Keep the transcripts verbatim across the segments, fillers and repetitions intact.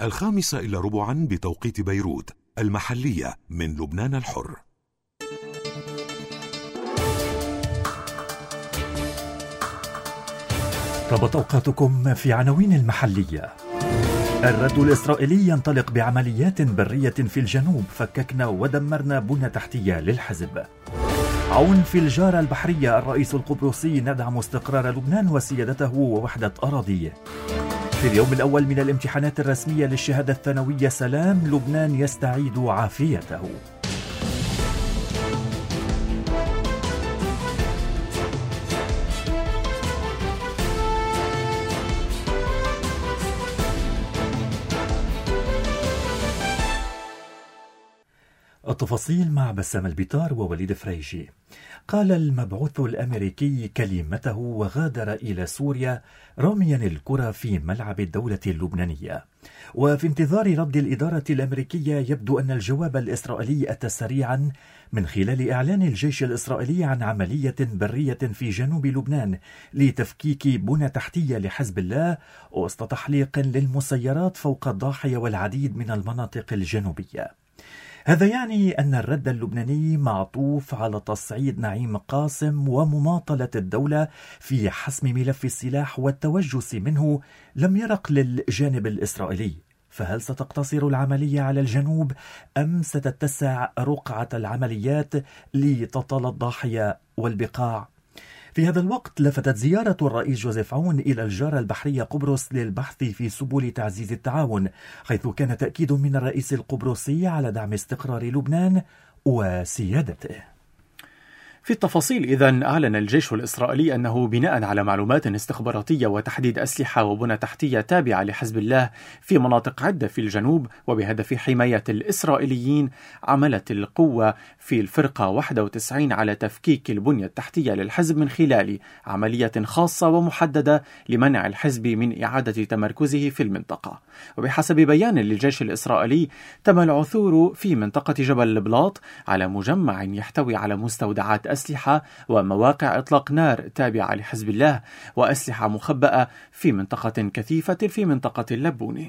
الخامسة إلا ربعا بتوقيت بيروت. المحلية من لبنان الحر. ربط أوقاتكم في عناوين المحلية. الرد الإسرائيلي ينطلق بعمليات برية في الجنوب، فككنا ودمرنا بنى تحتية للحزب. عون في الجارة البحرية، الرئيس القبرصي ندعم استقرار لبنان وسيادته ووحدة أراضيه. في اليوم الأول من الامتحانات الرسمية للشهادة الثانوية سلام، لبنان يستعيد عافيته. التفاصيل مع بسام البيطار ووليد فريجي. قال المبعوث الأمريكي كلمته وغادر إلى سوريا راميا الكرة في ملعب الدولة اللبنانية. وفي انتظار رد الإدارة الأمريكية، يبدو أن الجواب الإسرائيلي أتى سريعا من خلال إعلان الجيش الإسرائيلي عن عملية برية في جنوب لبنان لتفكيك بنى تحتية لحزب الله وسط تحليق للمسيرات فوق الضاحية والعديد من المناطق الجنوبية. هذا يعني أن الرد اللبناني معطوف على تصعيد نعيم قاسم ومماطلة الدولة في حسم ملف السلاح والتوجس منه لم يرق للجانب الإسرائيلي. فهل ستقتصر العملية على الجنوب أم ستتسع رقعة العمليات لتطال الضاحية والبقاع؟ في هذا الوقت لفتت زيارة الرئيس جوزيف عون إلى الجارة البحرية قبرص للبحث في سبل تعزيز التعاون، حيث كان تأكيد من الرئيس القبرصي على دعم استقرار لبنان وسيادته. في التفاصيل إذن، أعلن الجيش الإسرائيلي أنه بناء على معلومات استخباراتية وتحديد أسلحة وبنى تحتية تابعة لحزب الله في مناطق عدة في الجنوب وبهدف حماية الإسرائيليين، عملت القوة في الفرقة واحد وتسعين على تفكيك البنية التحتية للحزب من خلال عملية خاصة ومحددة لمنع الحزب من إعادة تمركزه في المنطقة. وبحسب بيان للجيش الإسرائيلي، تم العثور في منطقة جبل البلاط على مجمع يحتوي على مستودعات أسلحة ومواقع إطلاق نار تابعة لحزب الله وأسلحة مخبأة في منطقة كثيفة في منطقة اللبونة.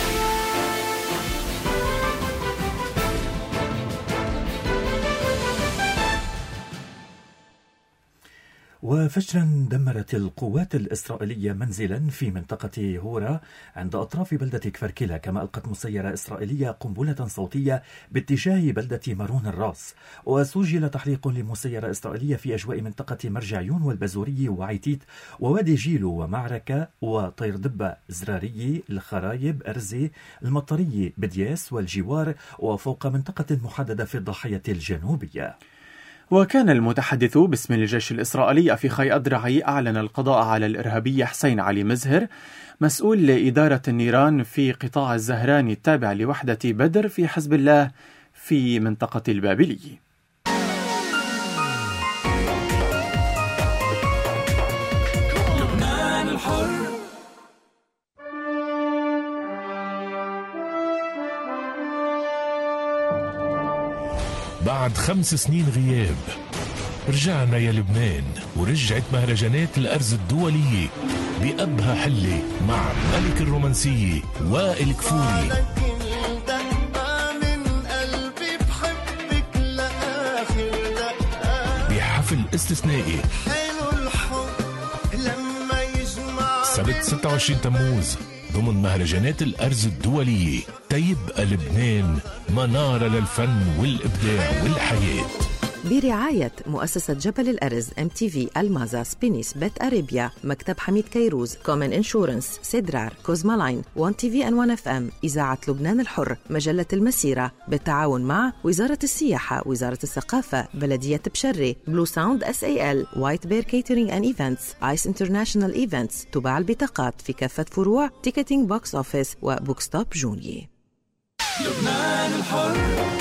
وفجرا دمرت القوات الإسرائيلية منزلا في منطقة هورا عند أطراف بلدة كفركلة، كما ألقت مسيرة إسرائيلية قنبلة صوتية باتجاه بلدة مارون الراس. وسجل تحليق لمسيرة إسرائيلية في أجواء منطقة مرجعيون والبزوري وعيتيت ووادي جيلو ومعركة وطير دبة زراري الخرايب أرزي المطري بدياس والجوار، وفوق منطقة محددة في الضاحية الجنوبية. وكان المتحدث باسم الجيش الإسرائيلي أفيخاي أدرعي أعلن القضاء على الإرهابي حسين علي مزهر، مسؤول لإدارة النيران في قطاع الزهراني التابع لوحدة بدر في حزب الله في منطقة البابلية. لبنان الحر. بعد خمس سنين غياب رجعنا يا لبنان، ورجعت مهرجانات الأرز الدولية بأبهى حلة مع ملك الرومانسية وائل كفوري. بحفل استثنائي سبت ستة وعشرين تموز ضمن مهرجانات الأرز الدولية، تيبقى لبنان منارة للفن والإبداع والحياة. برعاية مؤسسة جبل الأرز، ام تي في، المازا، سبينيس، بيت أريبيا، مكتب حميد كيروز، كومن انشورنس، سيدرار، كوزما لاين، وان تي في ان وان اف ام، إذاعة لبنان الحر، مجلة المسيرة، بالتعاون مع وزارة السياحة، وزارة الثقافة، بلدية بشري، بلو ساوند اس اي ال، وايت بير كيترينج اند ايفنتس، ايس انترناشونال ايفنتس، تباع البطاقات في كافة فروع تيكتينج بوكس اوفيس وبوك ستوب جوني. لبنان الحر.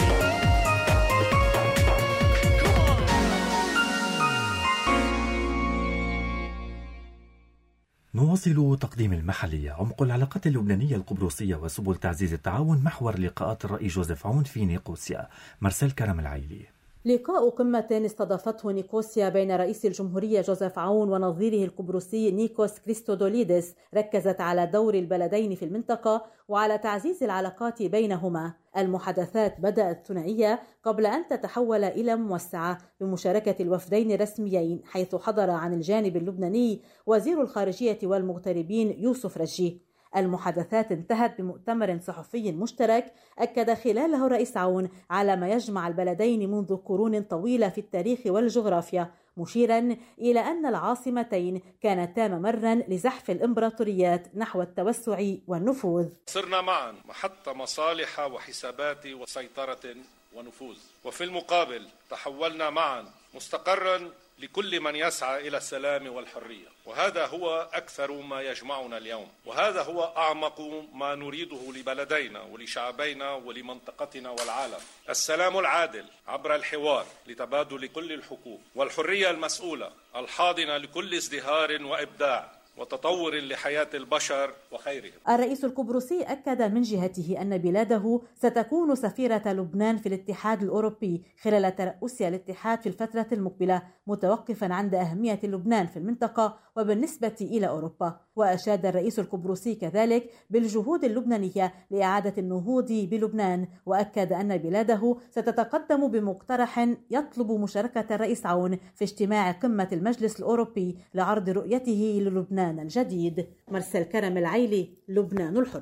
نواصل تقديم المحلية. عمق العلاقات اللبنانية القبرصية وسبل تعزيز التعاون محور لقاءات الرئيس جوزيف عون في نيقوسيا. مرسل كرم العيلي. لقاء قمة استضافته نيكوسيا بين رئيس الجمهورية جوزيف عون ونظيره القبرصي نيكوس كريستودوليدس ركزت على دور البلدين في المنطقة وعلى تعزيز العلاقات بينهما. المحادثات بدأت ثنائية قبل أن تتحول إلى موسعة بمشاركة الوفدين الرسميين، حيث حضر عن الجانب اللبناني وزير الخارجية والمغتربين يوسف رجي. المحادثات انتهت بمؤتمر صحفي مشترك أكد خلاله الرئيس عون على ما يجمع البلدين منذ قرون طويلة في التاريخ والجغرافيا، مشيرا إلى أن العاصمتين كانتا ممرا لزحف الإمبراطوريات نحو التوسع والنفوذ. صرنا معا محط مصالح وحسابات وسيطرة ونفوذ، وفي المقابل تحولنا معا مستقرا لكل من يسعى إلى السلام والحرية، وهذا هو أكثر ما يجمعنا اليوم، وهذا هو أعمق ما نريده لبلدينا ولشعبينا ولمنطقتنا والعالم: السلام العادل عبر الحوار لتبادل كل الحقوق، والحرية المسؤولة الحاضنة لكل ازدهار وإبداع وتطور لحياة البشر وخيرهم. الرئيس القبرصي أكد من جهته أن بلاده ستكون سفيرة لبنان في الاتحاد الأوروبي خلال ترأسها الاتحاد في الفترة المقبلة، متوقفا عند أهمية لبنان في المنطقة وبالنسبة إلى أوروبا. وأشاد الرئيس القبرصي كذلك بالجهود اللبنانية لإعادة النهوض بلبنان، وأكد أن بلاده ستتقدم بمقترح يطلب مشاركة الرئيس عون في اجتماع قمة المجلس الأوروبي لعرض رؤيته للبنان الجديد. مرسل كرم العيلي، لبنان الحر.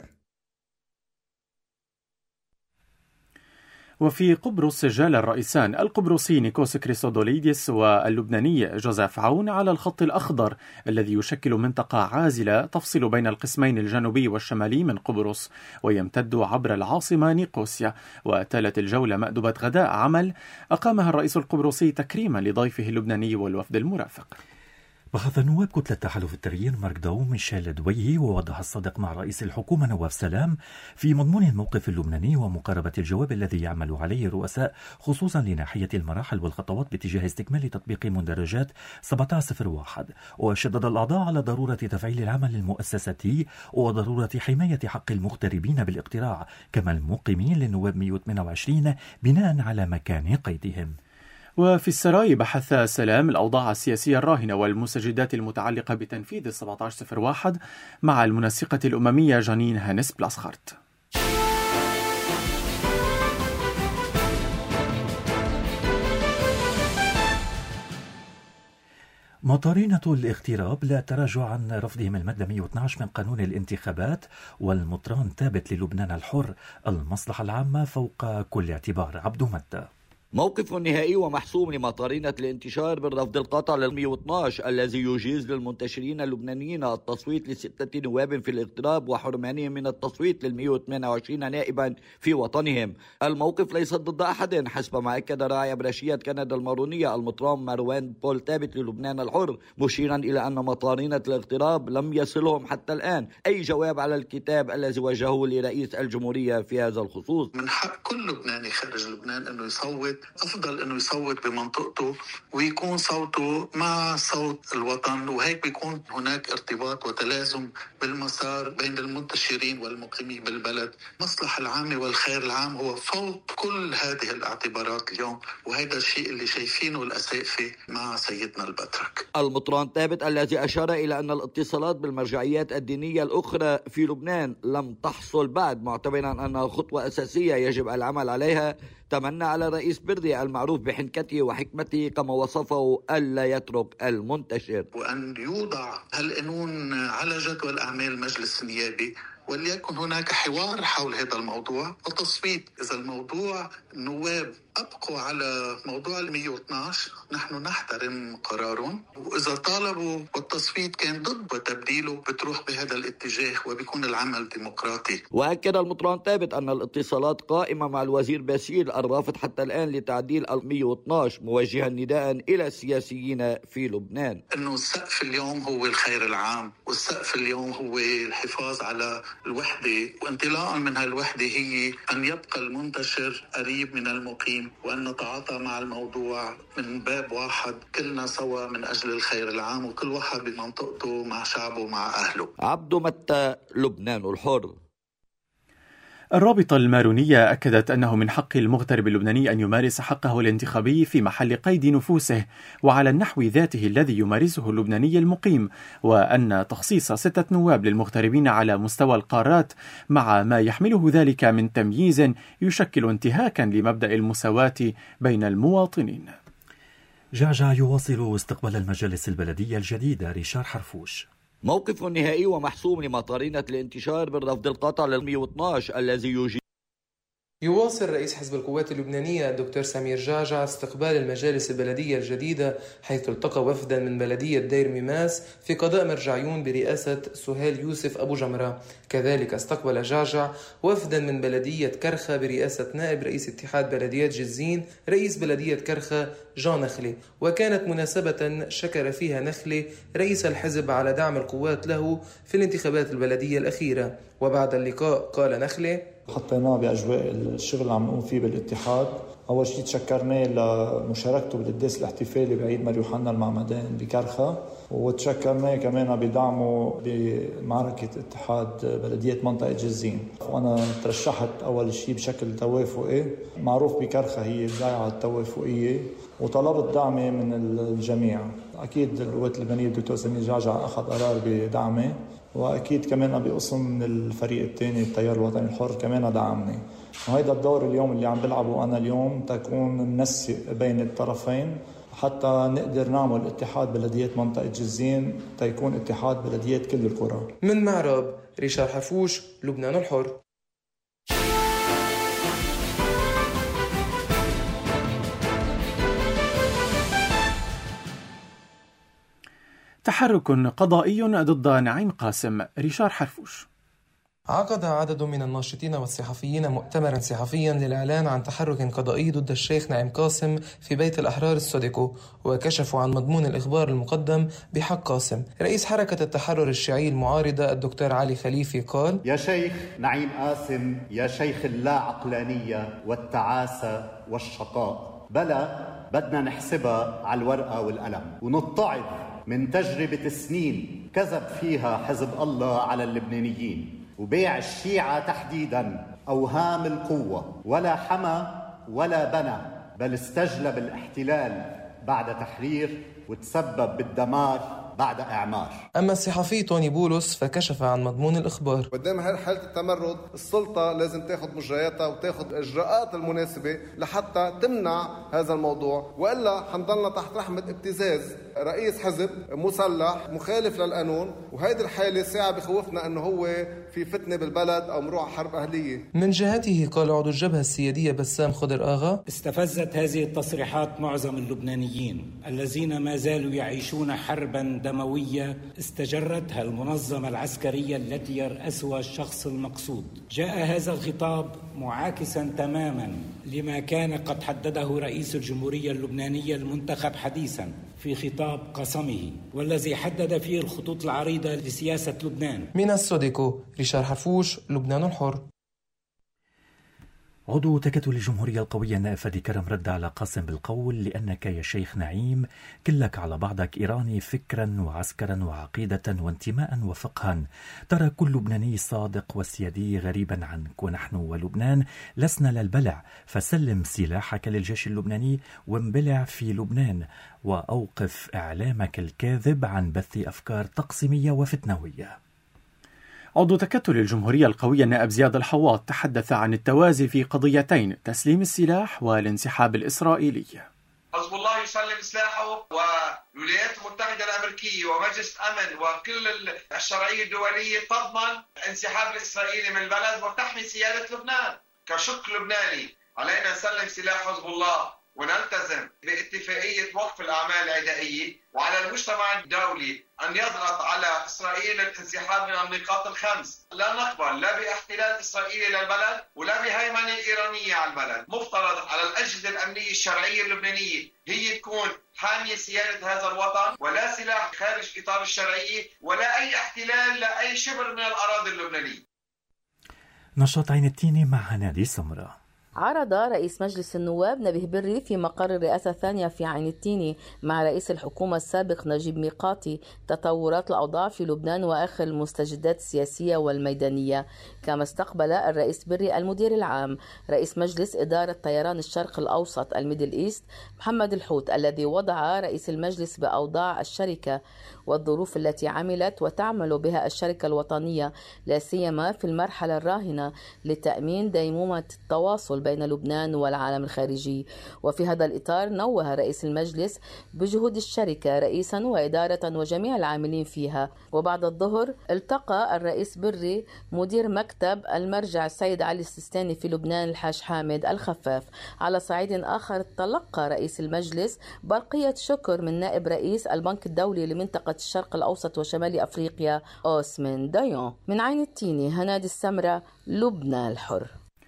وفي قبرص جال الرئيسان القبرصي نيكوس كريستودوليدس واللبناني جوزيف عون على الخط الأخضر الذي يشكل منطقة عازلة تفصل بين القسمين الجنوبي والشمالي من قبرص ويمتد عبر العاصمة نيقوسيا. وتالت الجولة مأدبة غداء عمل أقامها الرئيس القبرصي تكريما لضيفه اللبناني والوفد المرافق. بحث نواب كتلة تحالف التغيير مارك داو ميشيل دويه ووضح الصادق مع رئيس الحكومة نواف سلام في مضمون الموقف اللبناني ومقاربة الجواب الذي يعمل عليه الرؤساء، خصوصا لناحية المراحل والخطوات باتجاه استكمال تطبيق مندرجات سبعة عشر صفر واحد. وشدد الأعضاء على ضرورة تفعيل العمل المؤسساتي وضرورة حماية حق المغتربين بالاقتراع كما المقيمين للنواب مئة وثمانية وعشرين بناء على مكان قيدهم. وفي السراي بحث سلام الأوضاع السياسية الراهنة والمستجدات المتعلقة بتنفيذ سبعة عشر صفر واحد مع المنسقة الأممية جانين هانس بلاسخارت. مطارنة الاغتراب لا تراجع عن رفضهم المادة مئة واثني عشر من قانون الانتخابات، والمطران ثابت للبنان الحر: المصلحة العامة فوق كل اعتبار. عبدو متى. موقف نهائي ومحسوم لمطارنة الانتشار بالرفض القاطع لل مئة واثني عشر الذي يجيز للمنتشرين اللبنانيين التصويت لستة نواب في الاغتراب وحرمانهم من التصويت لل مئة وثمانية وعشرين نائبا في وطنهم. الموقف ليس ضد أحد حسب ما أكد راعي برشية كندا المارونية المطران مروان بول ثابت للبنان الحر، مشيرا إلى أن مطارنة الاغتراب لم يصلهم حتى الآن أي جواب على الكتاب الذي وجهه لرئيس الجمهورية في هذا الخصوص. من حق كل لبناني خارج لبنان أنه يصوت، أفضل أنه يصوت بمنطقته ويكون صوته مع صوت الوطن، وهيك بيكون هناك ارتباط وتلازم بالمسار بين المنتشرين والمقيمين بالبلد. المصلحة العامة والخير العام هو فوق كل هذه الاعتبارات اليوم، وهذا الشيء اللي شايفينه الأسقفة مع سيدنا البطرك. المطران ثابت الذي أشار إلى أن الاتصالات بالمرجعيات الدينية الأخرى في لبنان لم تحصل بعد، معتبرا أنها خطوة أساسية يجب العمل عليها، تمنى على الرئيس بردي المعروف بحنكته وحكمته كما وصفه ألا يترك المنتشر، وأن يوضع هالقانون على جدول أعمال المجلس النيابي، وليكن هناك حوار حول هذا الموضوع وتصويت. إذا الموضوع النواب أبقوا على موضوع ال مئة واثني عشر نحن نحترم قرارهم، وإذا طالبوا والتصويت كان ضد وتبديله بتروح بهذا الاتجاه وبيكون العمل ديمقراطي. وأكد المطران ثابت أن الاتصالات قائمة مع الوزير باسيل الرافض حتى الآن لتعديل ال مئة واثني عشر، موجها نداء إلى السياسيين في لبنان أنه السقف اليوم هو الخير العام، والسقف اليوم هو الحفاظ على الوحدة، وانطلاقا من هالوحدة هي أن يبقى المنتشر قريب من المقيم، وأن نتعاطى مع الموضوع من باب واحد كلنا سوا من أجل الخير العام، وكل واحد بمنطقته مع شعبه مع أهله. عبدو متى، لبنان الحر. الرابطة المارونية أكدت أنه من حق المغترب اللبناني أن يمارس حقه الانتخابي في محل قيد نفوسه وعلى النحو ذاته الذي يمارسه اللبناني المقيم، وأن تخصيص ستة نواب للمغتربين على مستوى القارات مع ما يحمله ذلك من تمييز يشكل انتهاكا لمبدأ المساواة بين المواطنين. جعجع يواصل استقبال المجالس البلدية الجديدة. ريشار حرفوش. موقف نهائي ومحسوم لمطارنة الانتشار بالرفض القاطع لل مئة واثني عشر الذي يجيب. يواصل رئيس حزب القوات اللبنانية الدكتور سمير جعجع استقبال المجالس البلدية الجديدة، حيث التقى وفدا من بلدية دير ميماس في قضاء مرجعيون برئاسة سهيل يوسف أبو جمرة. كذلك استقبل جعجع وفدا من بلدية كرخة برئاسة نائب رئيس اتحاد بلديات جزين رئيس بلدية كرخة جان نخلي، وكانت مناسبة شكر فيها نخلي رئيس الحزب على دعم القوات له في الانتخابات البلدية الأخيرة. وبعد اللقاء قال نخلي: حطيناه بأجواء الشغل اللي عم نقوم فيه بالاتحاد. أول شيء تشكرناه لمشاركته بالقداس الاحتفالي بعيد مار يوحنا المعمدان بكرخة، وتشكرناه كمان بدعمه بمعركة اتحاد بلديات منطقة جزين. وأنا ترشحت أول شيء بشكل توافقي، معروف بكرخة هي الضيعة التوافقية، وطلبت دعمي من الجميع. أكيد القوات اللبنانية الدكتور سمير جعجع أخذ قرار بدعمي، وأكيد كمان بقسم من الفريق الثاني التيار الوطني الحر كمان دعمني. وهيدا الدور اليوم اللي عم بلعبه أنا اليوم تكون منسق بين الطرفين حتى نقدر نعمل اتحاد بلديات منطقة جزين تيكون اتحاد بلديات كل القرى. من معرب ريشار حفوش، لبنان الحر. تحرك قضائي ضد نعيم قاسم. ريشار حرفوش. عقد عدد من الناشطين والصحفيين مؤتمرا صحفيا للإعلان عن تحرك قضائي ضد الشيخ نعيم قاسم في بيت الأحرار السوديكو، وكشفوا عن مضمون الإخبار المقدم بحق قاسم. رئيس حركة التحرر الشيعي المعارضة الدكتور علي خليفي قال: يا شيخ نعيم قاسم، يا شيخ اللا عقلانية والتعاسة والشقاء، بلا بدنا نحسبها على الورقة والقلم ونتعظ من تجربة سنين كذب فيها حزب الله على اللبنانيين وبيع الشيعة تحديدا أوهام القوة، ولا حمى ولا بنى، بل استجلب الاحتلال بعد تحرير وتسبب بالدمار بعد إعمار. أما الصحفي توني بولس فكشف عن مضمون الإخبار. قدام هالحالة التمرد السلطة لازم تاخد مجرياتها وتاخد إجراءات المناسبة لحتى تمنع هذا الموضوع، وإلا حنضلنا تحت رحمة ابتزاز رئيس حزب مسلح مخالف للقانون، وهيدي الحالة ساعة بخوفنا أنه هو في فتنة بالبلد أو مروع حرب أهلية. من جهته قال عضو الجبهة السيادية بسام خضر آغا: استفزت هذه التصريحات معظم اللبنانيين الذين ما زالوا يعيشون حربا دموية استجرتها المنظمة العسكرية التي يرأسها الشخص المقصود. جاء هذا الخطاب معاكسا تماما لما كان قد حدده رئيس الجمهورية اللبنانية المنتخب حديثا في خطاب قسمه، والذي حدد فيه الخطوط العريضة لسياسة لبنان. من السوديكو ريشار حفوش، لبنان الحر. عضو تكتل الجمهورية القوية النائب فادي كرم رد على قاسم بالقول: لأنك يا شيخ نعيم كلك على بعضك إيراني فكرا وعسكرا وعقيدة وانتماء وفقها. ترى كل لبناني صادق وسيادي غريبا عنك، ونحن ولبنان لسنا للبلع، فسلم سلاحك للجيش اللبناني وانبلع في لبنان، وأوقف إعلامك الكاذب عن بث أفكار تقسيمية وفتنوية. عضو تكتل الجمهورية القوية النائب زياد الحواط تحدث عن التوازي في قضيتين: تسليم السلاح والانسحاب الإسرائيلي. حزب الله يسلم سلاحه، والولايات المتحدة الأمريكية ومجلس الأمن وكل الشرعية الدولية تضمن انسحاب الإسرائيلي من البلد وتحمي سيادة لبنان. كشق لبناني علينا نسلم سلاح حزب الله ونلتزم باتفاقية وقف الأعمال العدائية، وعلى المجتمع الدولي أن يضغط على إسرائيل للانسحاب من النقاط الخمس. لا نقبل لا باحتلال إسرائيلي للبلد ولا بهيمنة إيرانية على البلد. مفترض على الأجهزة الأمنية الشرعية اللبنانية هي تكون حامية سيادة هذا الوطن، ولا سلاح خارج إطار الشرعية ولا أي احتلال لأي شبر من الأراضي اللبنانية. نشاط عين التين مع نادي سمرة. عرض رئيس مجلس النواب نبيه بري في مقر الرئاسة الثانية في عين التيني مع رئيس الحكومة السابق نجيب ميقاتي تطورات الأوضاع في لبنان وآخر المستجدات السياسية والميدانية. كما استقبل الرئيس بري المدير العام رئيس مجلس إدارة طيران الشرق الأوسط الميدل إيست محمد الحوت، الذي وضع رئيس المجلس بأوضاع الشركة والظروف التي عملت وتعمل بها الشركة الوطنية لا سيما في المرحلة الراهنة لتأمين ديمومة التواصل بين لبنان والعالم الخارجي. وفي هذا الإطار نوه رئيس المجلس بجهود الشركة رئيسا وإدارة وجميع العاملين فيها. وبعد الظهر التقى الرئيس بري مدير مكتب المرجع السيد علي السيستاني في لبنان الحاج حامد الخفاف. على صعيد آخر تلقى رئيس المجلس برقية شكر من نائب رئيس البنك الدولي لمنطقة الشرق الأوسط وشمال أفريقيا أوسمان دايون. من عين التيني هنادي السمرة، لبنان الحر.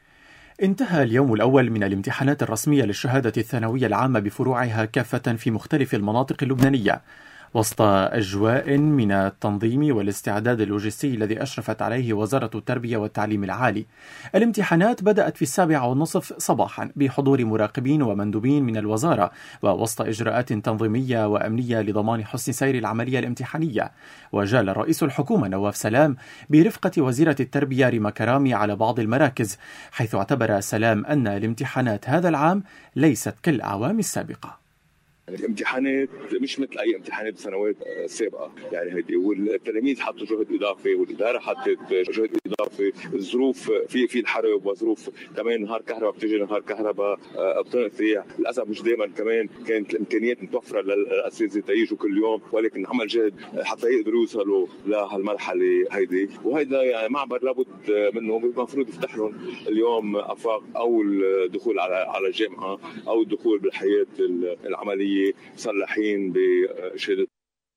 انتهى اليوم الأول من الامتحانات الرسمية للشهادة الثانوية العامة بفروعها كافة في مختلف المناطق اللبنانية، وسط أجواء من التنظيم والاستعداد اللوجستي الذي أشرفت عليه وزارة التربية والتعليم العالي. الامتحانات بدأت في السابعة والنصف صباحا بحضور مراقبين ومندوبين من الوزارة، ووسط إجراءات تنظيمية وأمنية لضمان حسن سير العملية الامتحانية. وجال رئيس الحكومة نواف سلام برفقة وزيرة التربية ريما كرامي على بعض المراكز، حيث اعتبر سلام أن الامتحانات هذا العام ليست كالأعوام السابقة. الامتحانات مش مثل اي امتحانات بسنوات سابقه، يعني هيدي والتلاميذ حطوا جهد اضافي والاداره حطت جهد اضافي. الظروف في في الحرب وظروف كمان نهار كهرباء بتجي نهار كهرباء بتنقطع، للاسف مش دائما كمان كانت الامكانيات متوفره للاساتذه يجوا كل يوم، ولكن عمل جهد حتى يقدروا يوصلوا لهالمرحله هيدي. وهيدا يعني معبر لابد منه، المفروض يفتح لهم اليوم افاق او الدخول على على الجامعه او الدخول بالحياه العمليه مصلحين بشهادة.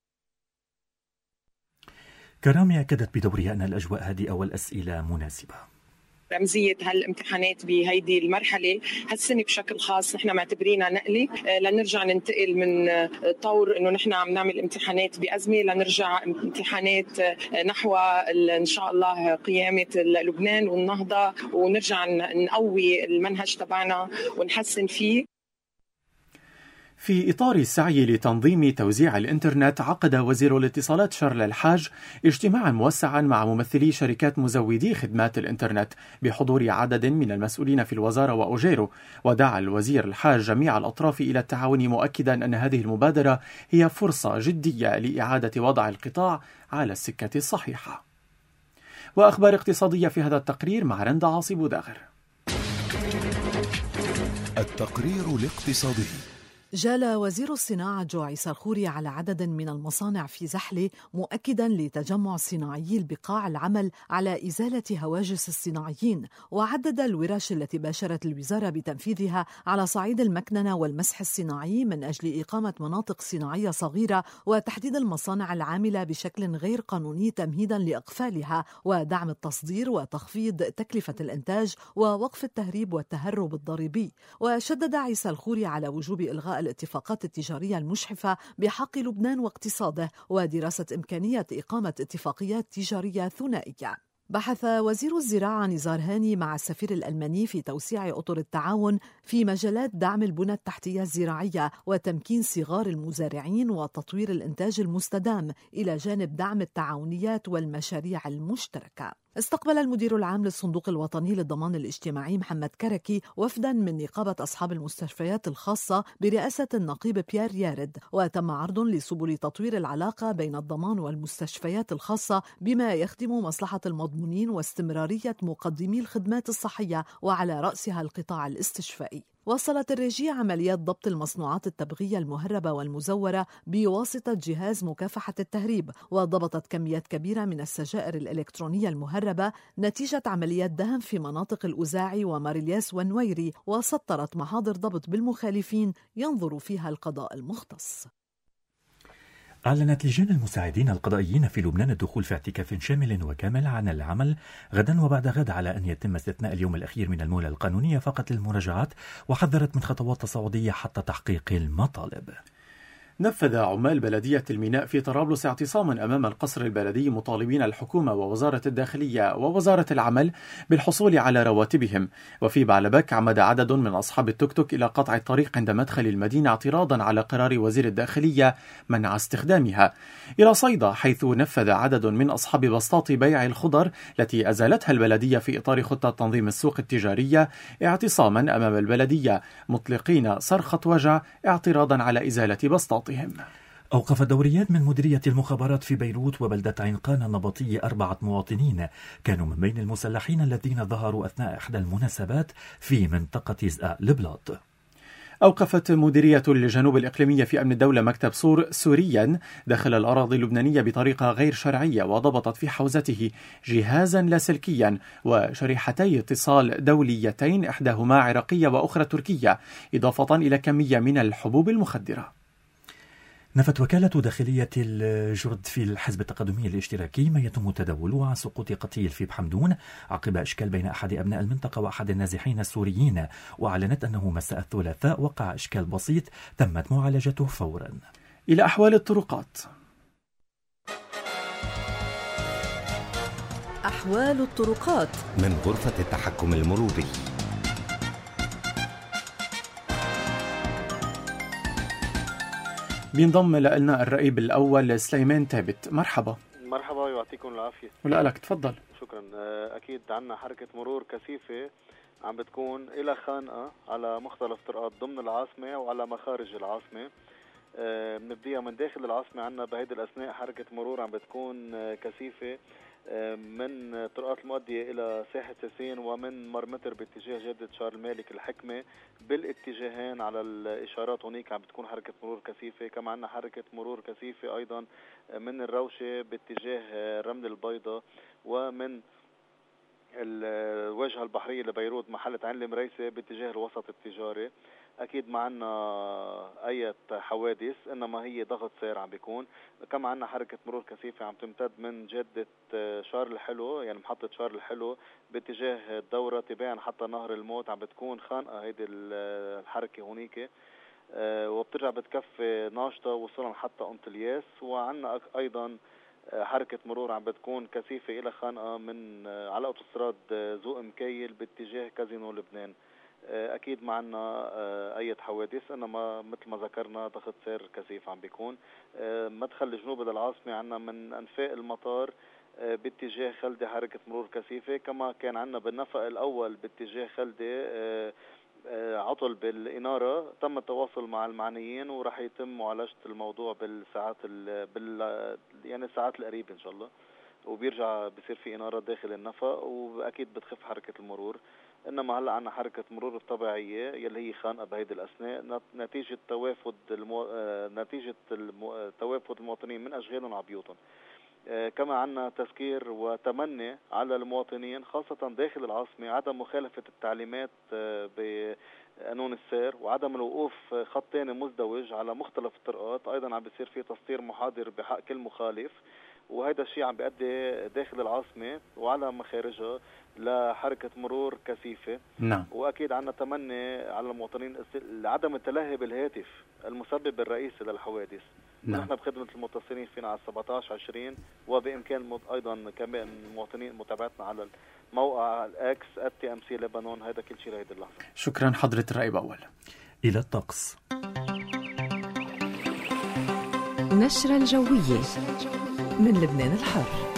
كرامي أكدت بدورها أن الأجواء هادئة والأسئلة مناسبة. رمزية هالامتحانات بهيدي المرحلة هالسنة بشكل خاص نحن معتبرينها نقلة، لنرجع ننتقل من طور انه نحن عم نعمل امتحانات بأزمة لنرجع امتحانات نحو ان شاء الله قيامة لبنان والنهضة، ونرجع نقوي المنهج تبعنا ونحسن فيه. في إطار السعي لتنظيم توزيع الإنترنت، عقد وزير الاتصالات شارل الحاج اجتماعا موسعا مع ممثلي شركات مزودي خدمات الإنترنت بحضور عدد من المسؤولين في الوزارة وأجيرو. ودعا الوزير الحاج جميع الأطراف إلى التعاون، مؤكدا أن هذه المبادرة هي فرصة جدية لإعادة وضع القطاع على السكة الصحيحة. وأخبار اقتصادية في هذا التقرير مع رندا عاصي بوداغر. التقرير الاقتصادي. جال وزير الصناعة جو عيسى الخوري على عدد من المصانع في زحلة، مؤكدا لتجمع صناعيي البقاع العمل على إزالة هواجس الصناعيين، وعدد الورش التي باشرت الوزارة بتنفيذها على صعيد المكننة والمسح الصناعي من أجل إقامة مناطق صناعية صغيرة وتحديد المصانع العاملة بشكل غير قانوني تمهيدا لإقفالها، ودعم التصدير وتخفيض تكلفة الإنتاج ووقف التهريب والتهرب الضريبي. وشدد عيسى الخوري على وجوب إلغاء الاتفاقات التجارية المجحفة بحق لبنان واقتصاده ودراسة إمكانية إقامة اتفاقيات تجارية ثنائية. بحث وزير الزراعة نزار هاني مع السفير الألماني في توسيع أطر التعاون في مجالات دعم البنى التحتية الزراعية وتمكين صغار المزارعين وتطوير الإنتاج المستدام، إلى جانب دعم التعاونيات والمشاريع المشتركة. استقبل المدير العام للصندوق الوطني للضمان الاجتماعي محمد كركي وفدا من نقابة أصحاب المستشفيات الخاصة برئاسة النقيب بيير يارد، وتم عرض لسبل تطوير العلاقة بين الضمان والمستشفيات الخاصة بما يخدم مصلحة المضمونين واستمرارية مقدمي الخدمات الصحية وعلى رأسها القطاع الاستشفائي. واصلت الرجية عمليات ضبط المصنوعات التبغية المهربة والمزورة بواسطة جهاز مكافحة التهريب، وضبطت كميات كبيرة من السجائر الإلكترونية المهربة نتيجة عمليات دهم في مناطق الأزاعي وماريلياس والنويري، وسطرت محاضر ضبط بالمخالفين ينظر فيها القضاء المختص. أعلنت لجان المساعدين القضائيين في لبنان الدخول في اعتكاف شامل وكامل عن العمل غدا وبعد غد، على أن يتم استثناء اليوم الأخير من المهلة القانونية فقط للمراجعات، وحذرت من خطوات تصاعدية حتى تحقيق المطالب. نفذ عمال بلدية الميناء في طرابلس اعتصاما أمام القصر البلدي مطالبين الحكومة ووزارة الداخلية ووزارة العمل بالحصول على رواتبهم. وفي بعلبك عمد عدد من أصحاب التوك توك إلى قطع الطريق عند مدخل المدينة اعتراضا على قرار وزير الداخلية منع استخدامها. إلى صيدا حيث نفذ عدد من أصحاب بسطات بيع الخضر التي أزالتها البلدية في إطار خطة تنظيم السوق التجارية اعتصاما أمام البلدية مطلقين صرخة وجع اعتراضا على إزالة بسطات. أوقف دوريات من مديرية المخابرات في بيروت وبلدة عين النبطية أربعة مواطنين كانوا من بين المسلحين الذين ظهروا أثناء إحدى المناسبات في منطقة زقاق البلاط. أوقفت مديرية الجنوب الإقليمية في أمن الدولة مكتب صور سوريا داخل الأراضي اللبنانية بطريقة غير شرعية، وضبطت في حوزته جهازا لاسلكيا وشريحتي اتصال دوليتين إحداهما عراقية وأخرى تركية، إضافة إلى كمية من الحبوب المخدرة. نفت وكالة داخلية الجرد في الحزب التقدمي الاشتراكي ما يتم تداوله عن سقوط قتيل في بحمدون عقب إشكال بين أحد أبناء المنطقة وأحد النازحين السوريين، وأعلنت أنه مساء الثلاثاء وقع إشكال بسيط تمت معالجته فورا. إلى أحوال الطرقات. أحوال الطرقات من غرفة التحكم المروري. بينضم لنا الرئيب الأول سليمان ثابت. مرحبا. مرحبا ويعطيكم العافية. ولا لك تفضل. شكرا. أكيد عنا حركة مرور كثيفة عم بتكون إلى خانقة على مختلف طرقات ضمن العاصمة وعلى مخارج العاصمة. بنبديها من داخل العاصمة. عنا بهيدي الأثناء حركة مرور عم بتكون كثيفة من طرقات المؤدية إلى ساحة ساسين ومن مرمتر باتجاه جادة شارل المالك الحكمة بالاتجاهين على الإشارات. هناك عم بتكون حركة مرور كثيفة. كما عنا حركة مرور كثيفة أيضا من الروشة باتجاه رمل البيضة ومن الواجهة البحرية لبيروت محلة عين المريسة باتجاه الوسط التجاري. أكيد ما عنا أي حوادث، إنما هي ضغط سير عم بيكون. كما عنا حركة مرور كثيفة عم تمتد من جادة شارل الحلو، يعني محطة شارل الحلو باتجاه الدورة تباعا حتى نهر الموت. عم بتكون خانقة هيدي الحركة هونيك، وبترجع بتكفي ناشطة وصولا حتى أنطلياس. وعنا أيضا حركة مرور عم بتكون كثيفة إلى خانقة من على أوتوستراد زوق مكيل باتجاه كازينو لبنان. أكيد ما عنا أي حوادث، إنما مثل ما ذكرنا ضغط سير كثيف عم بيكون. مدخل جنوب للعاصمة عنا من أنفاق المطار باتجاه خلدة حركة مرور كثيفة. كما كان عنا بالنفق الأول باتجاه خلدة عطل بالإنارة، تم التواصل مع المعنيين وراح يتم معالجة الموضوع بالساعات بال يعني الساعات القريبة إن شاء الله، وبيرجع بصير في إنارة داخل النفق وأكيد بتخف حركة المرور. إنما هلأ عنا حركة مرور الطبيعية يلي هي خانقة بهيدي الأثناء نتيجة توافد المو... نتيجة المو... توافد المواطنين من أشغالهم على بيوتهم. كما عنا تذكير وتمني على المواطنين خاصة داخل العاصمة عدم مخالفة التعليمات بقانون السير وعدم الوقوف خط ثاني مزدوج على مختلف الطرقات. أيضا عم بيصير في تسطير محاضر بحق كل مخالف، وهذا الشيء عم بيؤدي داخل العاصمة وعلى مخارجها لحركة مرور كثيفة. نعم. وأكيد عنا تمني على المواطنين عدم التلهي بالهاتف المسبب الرئيسي للحوادث. نعم. نحن بخدمة المتصلين فينا على سبعة عشر عشرين، وبإمكان أيضا كمان المواطنين متابعتنا على الموقع الأكس التي أم سي لبنان. هذا كل شيء لهذه اللحظة. شكرا حضرة الرئيب أول. إلى الطقس. نشرة الجوية من لبنان الحر.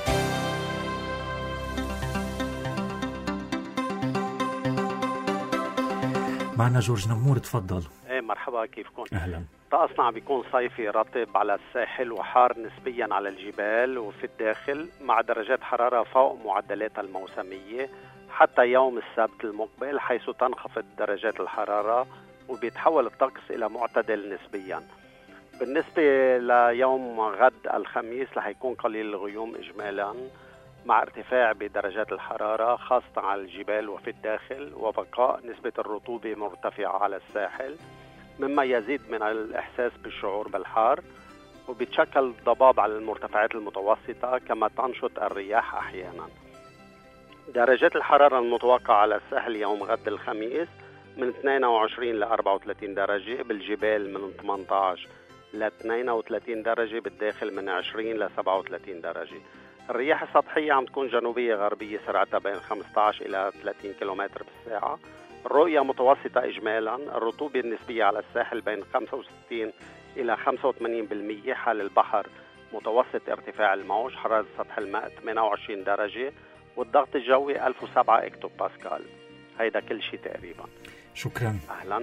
معنا جورج نمور، تفضل. ايه مرحبا، كيفكم؟ اهلا. طقسنا عم بيكون صيفي رطب على الساحل وحار نسبيا على الجبال وفي الداخل، مع درجات حرارة فوق معدلاتها الموسمية حتى يوم السبت المقبل، حيث تنخفض درجات الحرارة وبيتحول الطقس إلى معتدل نسبيا. بالنسبة ليوم غد الخميس رح يكون قليل الغيوم إجمالا، مع ارتفاع بدرجات الحرارة خاصة على الجبال وفي الداخل، وبقاء نسبة الرطوبة مرتفعة على الساحل، مما يزيد من الإحساس بالشعور بالحار، وبيتشكل ضباب على المرتفعات المتوسطة، كما تنشط الرياح أحيانا. درجات الحرارة المتوقعة على الساحل يوم غد الخميس من اثنين وعشرين ل أربعة وثلاثين درجة، بالجبال من ثمانية عشر ل اثنين وثلاثين درجة، بالداخل من عشرين ل سبعة وثلاثين درجة. الرياح السطحية عم تكون جنوبية غربية، سرعتها بين خمسة عشر إلى ثلاثين كيلومتر بالساعة. الرؤية متوسطة إجمالا. الرطوبة النسبية على الساحل بين خمسة وستين إلى خمسة وثمانين بالمئة. حال البحر متوسط ارتفاع الموج. حرارة سطح الماء ثمانية وعشرين درجة، والضغط الجوي ألف وسبعة اكتو باسكال. هيدا كل شيء تقريبا. شكرا. أهلا.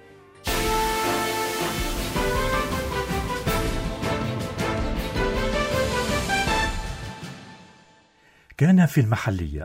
كان في المحلية.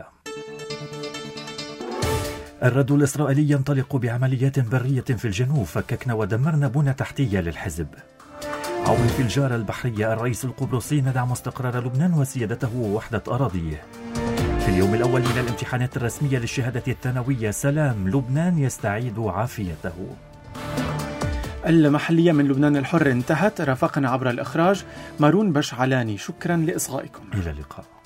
الرد الإسرائيلي ينطلق بعمليات برية في الجنوب، فككنا ودمرنا بنى تحتية للحزب. عون في الجارة البحرية، الرئيس القبرصي ندعم استقرار لبنان وسيادته ووحدة أراضيه. في اليوم الأول من الامتحانات الرسمية للشهادة الثانوية، سلام لبنان يستعيد عافيته. المحلية من لبنان الحر انتهت. رافقنا عبر الإخراج مارون بشعلاني. شكرا لإصغائكم. إلى اللقاء.